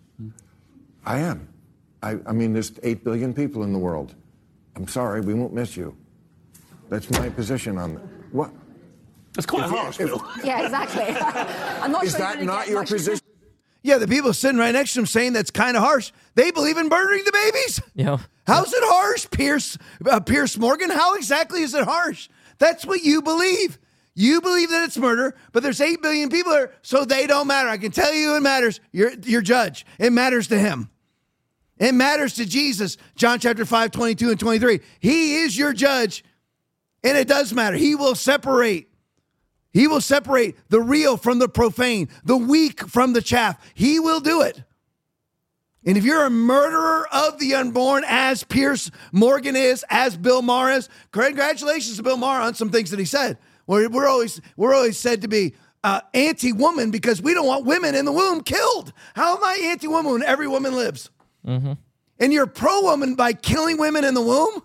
I am. I, I mean, there's eight billion people in the world. I'm sorry, we won't miss you. That's my position on that. What? That's quite harsh, Bill. Yeah, exactly. I'm not Is sure that not your much- position? Yeah, the people sitting right next to him saying that's kind of harsh. They believe in murdering the babies. Yeah. How's it harsh, Pierce uh, Pierce Morgan? How exactly is it harsh? That's what you believe. You believe that it's murder, but there's eight billion people there, so they don't matter. I can tell you it matters. You're your judge. It matters to him. It matters to Jesus. John chapter five, twenty-two and twenty-three. He is your judge, and it does matter. He will separate. He will separate the real from the profane, the weak from the chaff. He will do it. And if you're a murderer of the unborn, as Pierce Morgan is, as Bill Maher is, congratulations to Bill Maher on some things that he said. We're, we're always we're always said to be uh, anti-woman because we don't want women in the womb killed. How am I anti-woman when every woman lives? Mm-hmm. And you're pro-woman by killing women in the womb?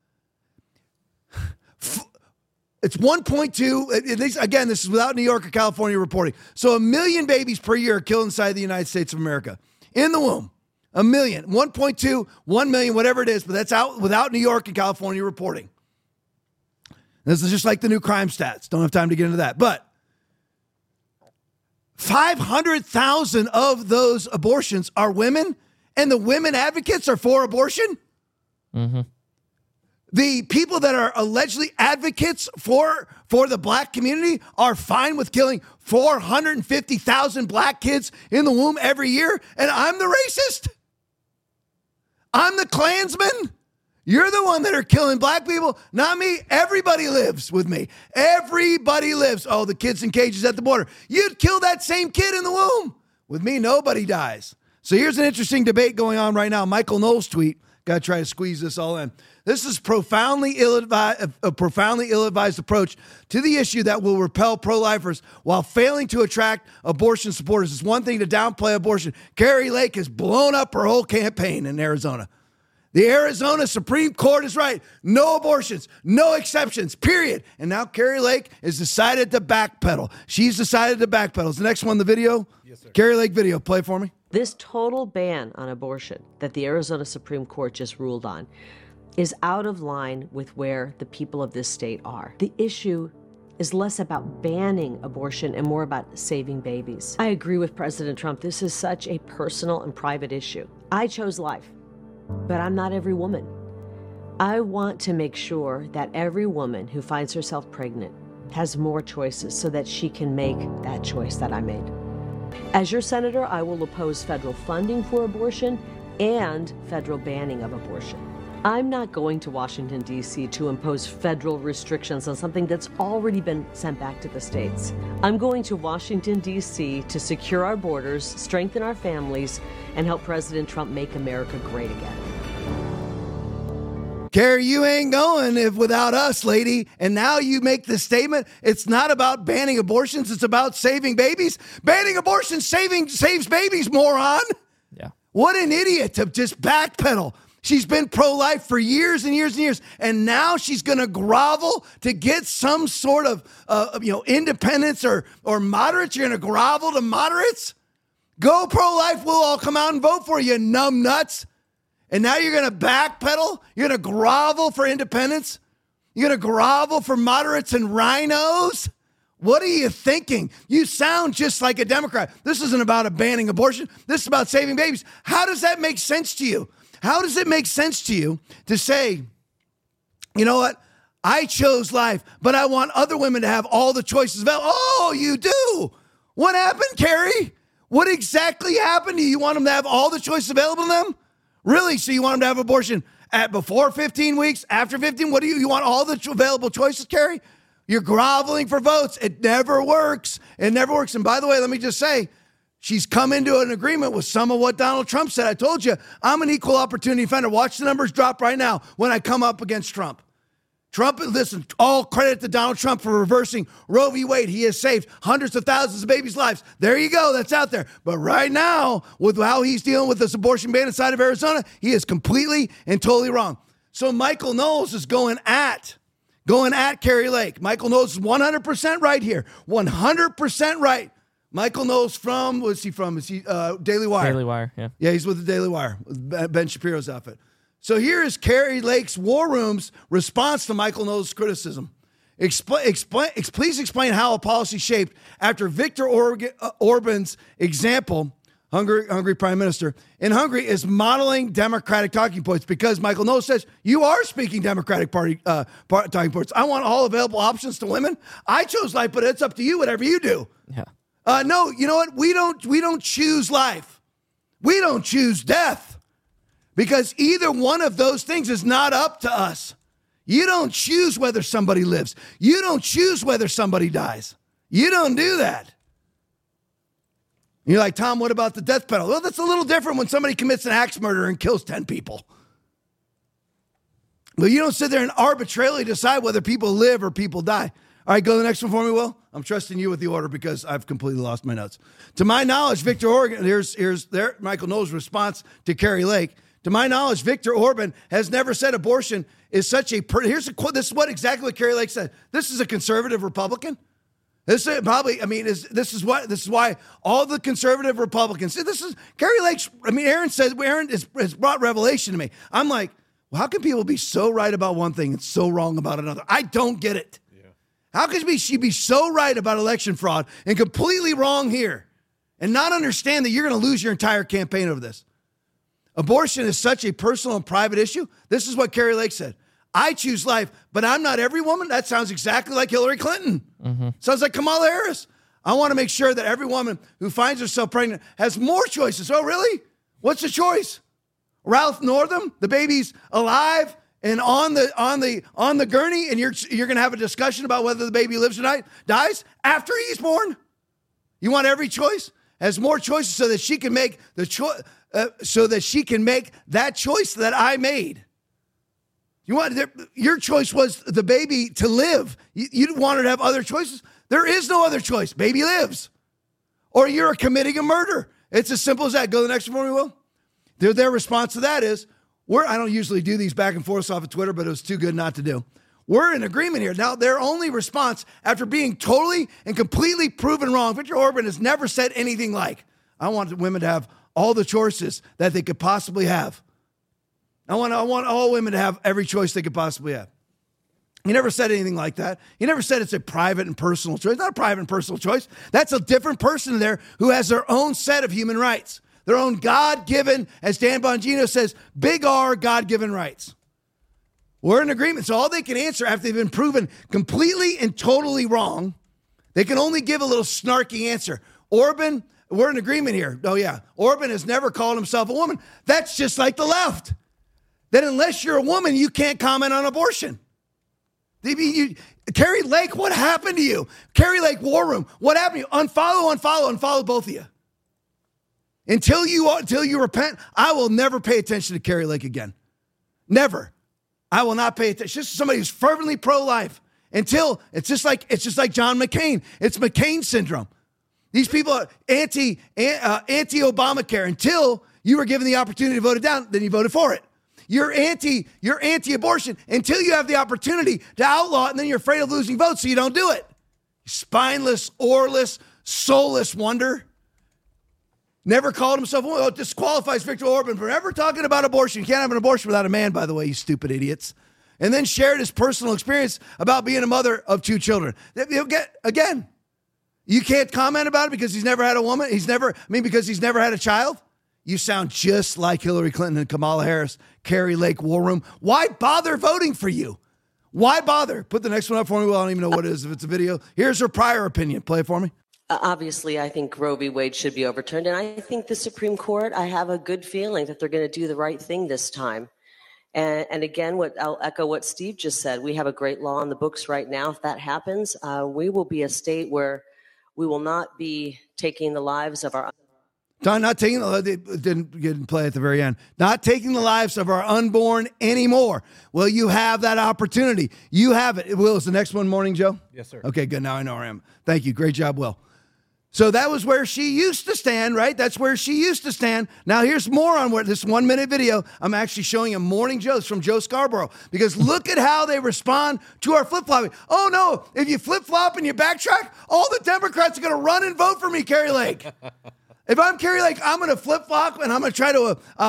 It's one point two, again, this is without New York or California reporting. So a million babies per year are killed inside the United States of America. In the womb, a million. one point two, one million, whatever it is, but that's out without New York and California reporting. This is just like the new crime stats. Don't have time to get into that. But five hundred thousand of those abortions are women, and the women advocates are for abortion? Mm-hmm. The people that are allegedly advocates for, for the black community are fine with killing four hundred fifty thousand black kids in the womb every year, and I'm the racist? I'm the Klansman? You're the one that are killing black people, not me. Everybody lives with me. Everybody lives. Oh, the kids in cages at the border. You'd kill that same kid in the womb. With me, nobody dies. So here's an interesting debate going on right now. Michael Knowles' tweet. Got to try to squeeze this all in. This is profoundly ill-advised, a profoundly ill-advised approach to the issue that will repel pro-lifers while failing to attract abortion supporters. It's one thing to downplay abortion. Kari Lake has blown up her whole campaign in Arizona. The Arizona Supreme Court is right. No abortions, no exceptions, period. And now Kari Lake has decided to backpedal. She's decided to backpedal. Is the next one the video? Yes, sir. Kari Lake video. Play for me. This total ban on abortion that the Arizona Supreme Court just ruled on is out of line with where the people of this state are. The issue is less about banning abortion and more about saving babies. I agree with President Trump. This is such a personal and private issue. I chose life, but I'm not every woman. I want to make sure that every woman who finds herself pregnant has more choices so that she can make that choice that I made. As your senator, I will oppose federal funding for abortion and federal banning of abortion. I'm not going to Washington, D C to impose federal restrictions on something that's already been sent back to the states. I'm going to Washington, D C to secure our borders, strengthen our families, and help President Trump make America great again. Kari, you ain't going if without us, lady. And now you make the statement, it's not about banning abortions, it's about saving babies. Banning abortions saving saves babies, moron. Yeah. What an idiot to just backpedal. She's been pro-life for years and years and years, and now she's going to grovel to get some sort of, uh, you know, independence or or moderates. You're going to grovel to moderates? Go pro-life, we'll all come out and vote for you, numb nuts. And now you're going to backpedal? You're going to grovel for independence? You're going to grovel for moderates and rhinos? What are you thinking? You sound just like a Democrat. This isn't about a banning abortion. This is about saving babies. How does that make sense to you? How does it make sense to you to say, you know what? I chose life, but I want other women to have all the choices available. Oh, you do? What happened, Kari? What exactly happened? Do you want them to have all the choices available to them? Really? So you want them to have abortion at before fifteen weeks, after fifteen? What do you, you want all the available choices, Kari? You're groveling for votes. It never works. It never works. And by the way, let me just say, she's come into an agreement with some of what Donald Trump said. I told you, I'm an equal opportunity offender. Watch the numbers drop right now when I come up against Trump. Trump, listen, all credit to Donald Trump for reversing Roe v. Wade. He has saved hundreds of thousands of babies' lives. There you go. That's out there. But right now, with how he's dealing with this abortion ban inside of Arizona, he is completely and totally wrong. So Michael Knowles is going at, going at Kari Lake. Michael Knowles is one hundred percent right here. one hundred percent right. Michael Knowles from, what's he from? Is he uh, Daily Wire? Daily Wire, yeah. Yeah, he's with the Daily Wire, with Ben Shapiro's outfit. So here is Kari Lake's War Room's response to Michael Knowles' criticism. Expl- explain, ex- please explain how a policy shaped after Viktor Org- uh, Orban's example, Hungary, Hungary Prime Minister, in Hungary is modeling Democratic talking points, because Michael Knowles says you are speaking Democratic Party uh, part, talking points. I want all available options to women. I chose life, but it's up to you, whatever you do. Yeah. Uh, no, you know what? We don't, we don't choose life. We don't choose death, because either one of those things is not up to us. You don't choose whether somebody lives. You don't choose whether somebody dies. You don't do that. You're like, Tom, what about the death penalty? Well, that's a little different when somebody commits an axe murder and kills ten people. But you don't sit there and arbitrarily decide whether people live or people die. All right, go to the next one for me, Will. I'm trusting you with the order because I've completely lost my notes. To my knowledge, Viktor Orban, here's, here's there, Michael Knowles' response to Carrie Lake. To my knowledge, Viktor Orban has never said abortion is such a, per- here's a quote, this is what exactly what Carrie Lake said. This is a conservative Republican. This is probably, I mean, is, this is what, this is why all the conservative Republicans, this is, Carrie Lake's, I mean, Aaron says, Aaron has, has brought revelation to me. I'm like, well, how can people be so right about one thing and so wrong about another? I don't get it. Yeah. How can she, she be so right about election fraud and completely wrong here and not understand that you're going to lose your entire campaign over this? Abortion is such a personal and private issue. This is what Carrie Lake said. I choose life, but I'm not every woman. That sounds exactly like Hillary Clinton. Mm-hmm. Sounds like Kamala Harris. I want to make sure that every woman who finds herself pregnant has more choices. Oh, really? What's the choice? Ralph Northam, the baby's alive and on the on the on the gurney, and you're you're going to have a discussion about whether the baby lives or not, dies after he's born. You want every choice? Has more choices so that she can make the choice. Uh, so that she can make that choice that I made. You want your choice was the baby to live. You, you want her to have other choices. There is no other choice. Baby lives, or you're committing a murder. It's as simple as that. Go to the next one for me, Will. Their their response to that is, we're. I don't usually do these back and forth off of Twitter, but it was too good not to do. We're in agreement here. Now, their only response after being totally and completely proven wrong, Viktor Orban has never said anything like, "I want women to have all the choices that they could possibly have. I want, I want all women to have every choice they could possibly have." He never said anything like that. He never said it's a private and personal choice. It's not a private and personal choice. That's a different person there who has their own set of human rights, their own God-given, as Dan Bongino says, big R God-given rights. We're in agreement. So all they can answer after they've been proven completely and totally wrong, they can only give a little snarky answer. Orban, we're in agreement here. Oh, yeah. Orban has never called himself a woman. That's just like the left. That unless you're a woman, you can't comment on abortion. You, you, Carrie Lake, what happened to you? Carrie Lake War Room, what happened to you? Unfollow, unfollow, unfollow both of you. Until you, until you repent, I will never pay attention to Carrie Lake again. Never. I will not pay attention. Just somebody who's fervently pro-life. Until, it's just like, it's just like John McCain. It's McCain syndrome. These people are anti, uh, anti-Obamacare. Until you were given the opportunity to vote it down, then you voted for it. You're anti, you're anti-abortion until you have the opportunity to outlaw it, and then you're afraid of losing votes, so you don't do it. Spineless, oarless, soulless wonder. Never called himself, well, it disqualifies Viktor Orban from ever talking about abortion. You can't have an abortion without a man, by the way, you stupid idiots. And then shared his personal experience about being a mother of two children. Again, you can't comment about it because he's never had a woman. He's never, I mean, because he's never had a child. You sound just like Hillary Clinton and Kamala Harris, Carrie Lake War Room. Why bother voting for you? Why bother? Put the next one up for me. Well, I don't even know what it is if it's a video. Here's her prior opinion. Play it for me. Uh, obviously, I think Roe v. Wade should be overturned. And I think the Supreme Court, I have a good feeling that they're going to do the right thing this time. And, and again, what I'll echo what Steve just said. We have a great law on the books right now. If that happens, uh, we will be a state where we will not be taking the lives of our Not taking the, they didn't get in play at the very end. Not taking the lives of our unborn anymore. Well, you have that opportunity. You have it. Will, is the next one morning, Joe? Yes, sir. Okay, good. Now I know where I am. Thank you. Great job, Will. So that was where she used to stand, right? That's where she used to stand. Now here's more on where this one minute video. I'm actually showing a morning Joe's from Joe Scarborough because look at how they respond to our flip-flopping. Oh no, if you flip-flop and you backtrack, all the Democrats are going to run and vote for me, Carrie Lake. If I'm Carrie Lake, I'm going to flip-flop and I'm going to try to uh,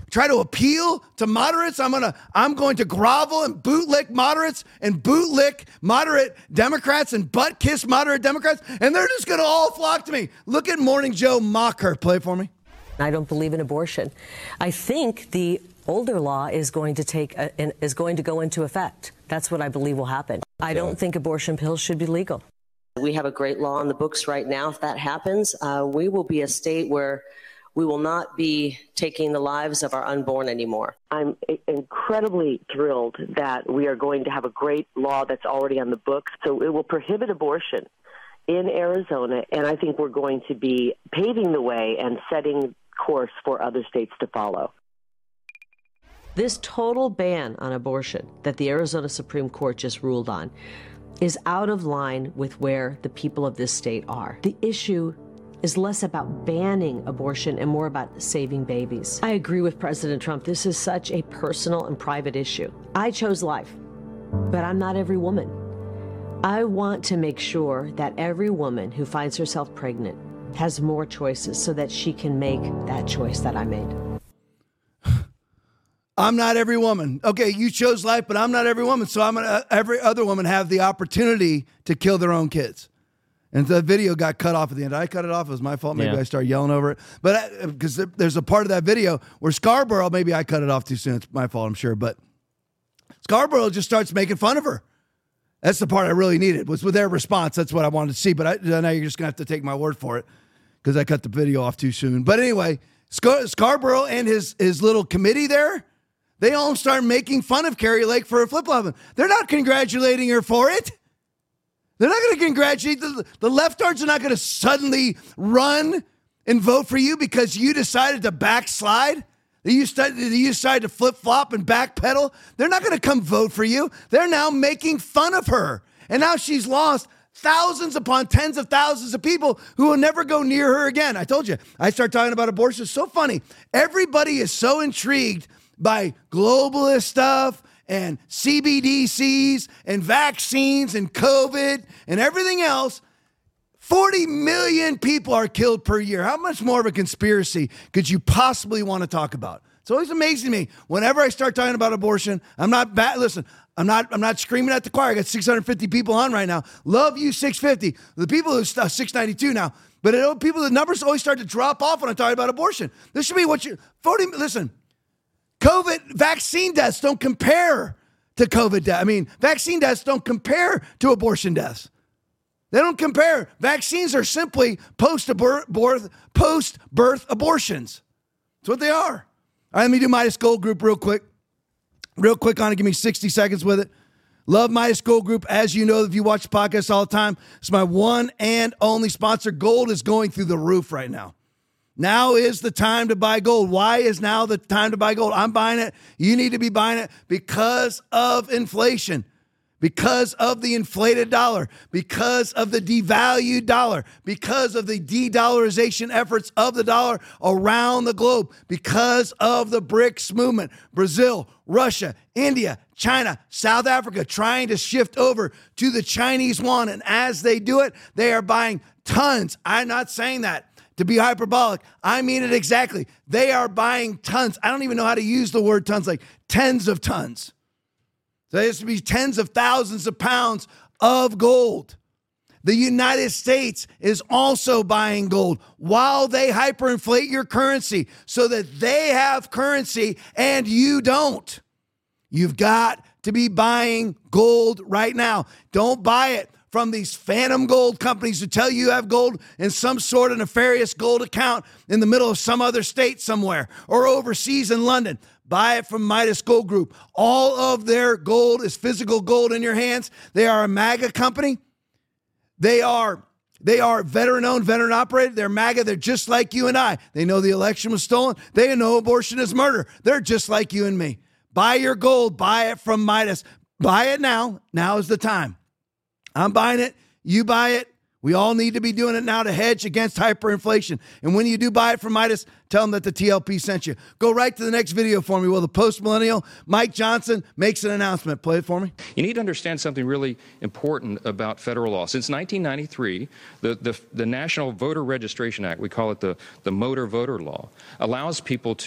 try to appeal to moderates. I'm gonna I'm going to grovel and bootlick moderates and bootlick moderate Democrats and butt kiss moderate Democrats, and they're just gonna all flock to me. Look at Morning Joe mock her. Play it for me. I don't believe in abortion. I think the older law is going to take a, is going to go into effect. That's what I believe will happen. I don't think abortion pills should be legal. We have a great law on the books right now. If that happens, uh, we will be a state where we will not be taking the lives of our unborn anymore. I'm incredibly thrilled that we are going to have a great law that's already on the books. So it will prohibit abortion in Arizona, and I think we're going to be paving the way and setting course for other states to follow. This total ban on abortion that the Arizona Supreme Court just ruled on is out of line with where the people of this state are. The issue is less about banning abortion and more about saving babies. I agree with President Trump. This is such a personal and private issue. I chose life, but I'm not every woman. I want to make sure that every woman who finds herself pregnant has more choices so that she can make that choice that I made. I'm not every woman. Okay, you chose life, but I'm not every woman. So I'm gonna, every other woman have the opportunity to kill their own kids. And the video got cut off at the end. I cut it off. It was my fault. Maybe Yeah. I started yelling over it. But because there's a part of that video where Scarborough, maybe I cut it off too soon. It's my fault, I'm sure. But Scarborough just starts making fun of her. That's the part I really needed, was with their response. That's what I wanted to see. But I, now you're just going to have to take my word for it because I cut the video off too soon. But anyway, Scar- Scarborough and his, his little committee there, they all start making fun of Carrie Lake for her flip-flopping. They're not congratulating her for it. They're not going to congratulate. The, the leftards are not going to suddenly run and vote for you because you decided to backslide. That you, started, you decided to flip-flop and backpedal. They're not going to come vote for you. They're now making fun of her. And now she's lost thousands upon tens of thousands of people who will never go near her again. I told you, I start talking about abortion. It's so funny. Everybody is so intrigued by globalist stuff and C B D Cs and vaccines and COVID and everything else. forty million people are killed per year. How much more of a conspiracy could you possibly want to talk about? It's always amazing to me. Whenever I start talking about abortion, I'm not bad. Listen, I'm not I'm not screaming at the choir. I got six hundred fifty people on right now. Love you, six fifty. The people who uh, six ninety-two now. But it, people, the numbers always start to drop off when I'm talking about abortion. This should be what you forty. Listen, COVID vaccine deaths don't compare to COVID deaths. I mean, vaccine deaths don't compare to abortion deaths. They don't compare. Vaccines are simply post-birth, post-birth abortions. That's what they are. All right, let me do Midas Gold Group real quick. Real quick on it. Give me sixty seconds with it. Love Midas Gold Group. As you know, if you watch the podcast all the time, it's my one and only sponsor. Gold is going through the roof right now. Now is the time to buy gold. Why is now the time to buy gold? I'm buying it. You need to be buying it because of inflation, because of the inflated dollar, because of the devalued dollar, because of the de-dollarization efforts of the dollar around the globe, because of the BRICS movement, Brazil, Russia, India, China, South Africa, trying to shift over to the Chinese yuan. And as they do it, they are buying tons. I'm not saying that to be hyperbolic. I mean it exactly. They are buying tons. I don't even know how to use the word tons, like tens of tons. So there used to be tens of thousands of pounds of gold. The United States is also buying gold while they hyperinflate your currency so that they have currency and you don't. You've got to be buying gold right now. Don't buy it from these phantom gold companies who tell you you have gold in some sort of nefarious gold account in the middle of some other state somewhere or overseas in London. Buy it from Midas Gold Group. All of their gold is physical gold in your hands. They are a MAGA company. They are they are veteran-owned, veteran-operated. They're MAGA. They're just like you and I. They know the election was stolen. They know abortion is murder. They're just like you and me. Buy your gold. Buy it from Midas. Buy it now. Now is the time. I'm buying it. You buy it. We all need to be doing it now to hedge against hyperinflation. And when you do buy it from Midas, tell them that the T L P sent you. Go right to the next video for me. Well, the post-millennial Mike Johnson makes an announcement. Play it for me. You need to understand something really important about federal law. Since nineteen ninety-three, the, the, the National Voter Registration Act, we call it the, the Motor Voter Law, allows people to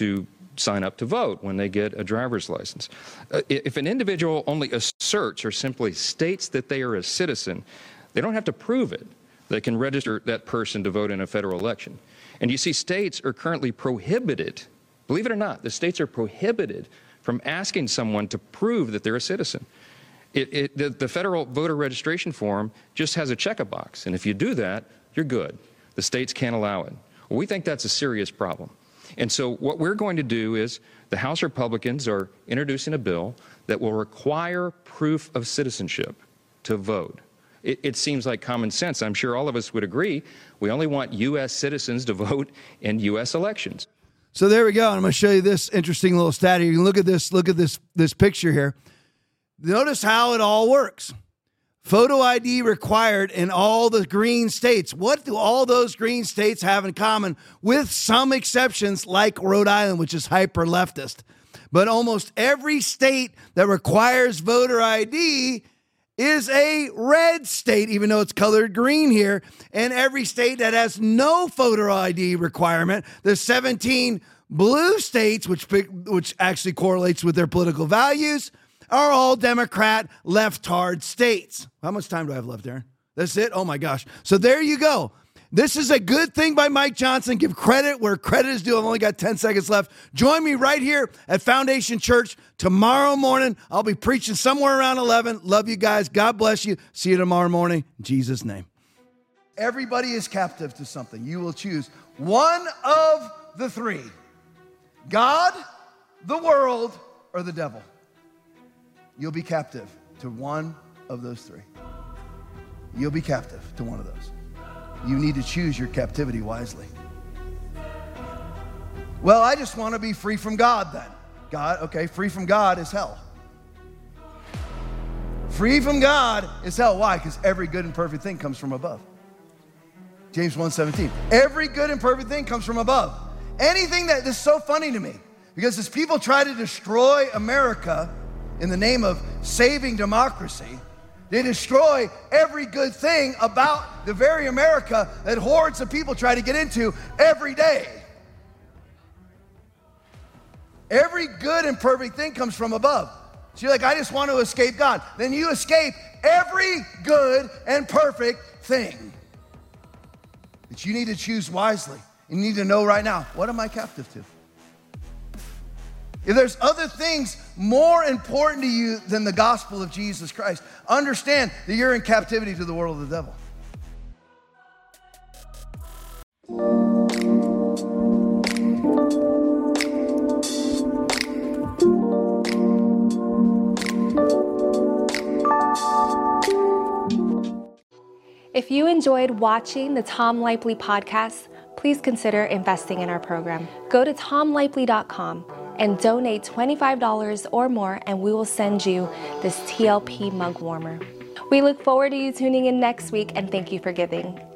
sign up to vote when they get a driver's license. Uh, if an individual only asserts or simply states that they are a citizen, they don't have to prove it. They can register that person to vote in a federal election. And you see, states are currently prohibited, believe it or not, the states are prohibited from asking someone to prove that they're a citizen. It, it, the, the federal voter registration form just has a check-a-box, and if you do that, you're good. The states can't allow it. Well, we think that's a serious problem. And so what we're going to do is the House Republicans are introducing a bill that will require proof of citizenship to vote. It, it seems like common sense. I'm sure all of us would agree. We only want U S citizens to vote in U S elections. So there we go. And I'm going to show you this interesting little stat here. You can look at this, look at this, this picture here. Notice how it all works. Photo I D required in all the green states. What do all those green states have in common, with some exceptions like Rhode Island, which is hyper leftist? But almost every state that requires voter I D is a red state, even though it's colored green here. And every state that has no voter I D requirement, the seventeen blue states, which which actually correlates with their political values, are all Democrat leftard states. How much time do I have left, Aaron? That's it? Oh my gosh. So there you go. This is a good thing by Mike Johnson. Give credit where credit is due. I've only got ten seconds left. Join me right here at Foundation Church tomorrow morning. I'll be preaching somewhere around eleven. Love you guys. God bless you. See you tomorrow morning. In Jesus' name. Everybody is captive to something. You will choose one of the three: God, the world, or the devil. You'll be captive to one of those three. You'll be captive to one of those. You need to choose your captivity wisely. Well, I just want to be free from God then. God, okay, free from God is hell. Free from God is hell. Why? Because every good and perfect thing comes from above. James one seventeen. Every good and perfect thing comes from above. Anything that, this is so funny to me, because as people try to destroy America in the name of saving democracy, they destroy every good thing about the very America that hordes of people try to get into every day. Every good and perfect thing comes from above. So you're like, I just want to escape God. Then you escape every good and perfect thing. But you need to choose wisely. You need to know right now, what am I captive to? If there's other things more important to you than the gospel of Jesus Christ, understand that you're in captivity to the world of the devil. If you enjoyed watching the Tom Lipley podcast, please consider investing in our program. Go to tom lipley dot com and donate twenty-five dollars or more, and we will send you this T L P mug warmer. We look forward to you tuning in next week, and thank you for giving.